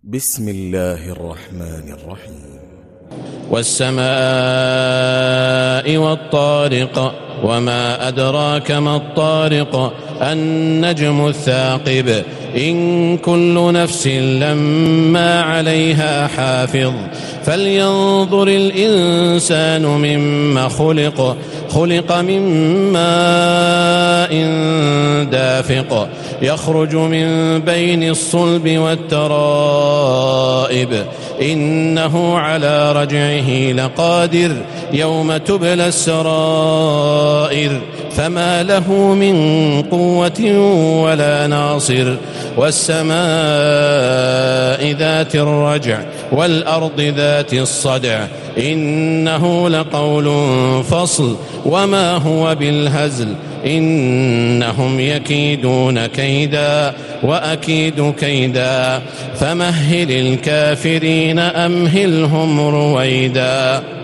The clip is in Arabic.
بسم الله الرحمن الرحيم. والسماء والطارق وما أدراك ما الطارق النجم الثاقب إن كل نفس لما عليها حافظ فلينظر الإنسان مما خلق من ماء دافق يخرج من بين الصلب والترائب إنه على رجعه لقادر يوم تبلى السرائر فما له من قوة ولا ناصر والسماء ذات الرجع والأرض ذات الصدع إنه لقول فصل وما هو بالهزل إنهم يكيدون كيدا وأكيد كيدا فمهل الكافرين أمهلهم رويدا.